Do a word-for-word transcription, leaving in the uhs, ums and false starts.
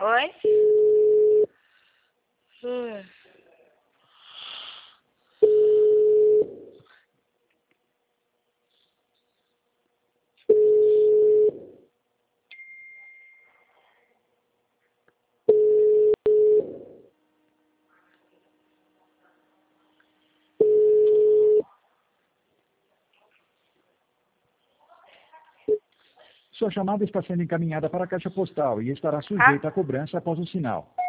Oi? Hum. Sua chamada está sendo encaminhada para a caixa postal e estará sujeita à cobrança após o sinal.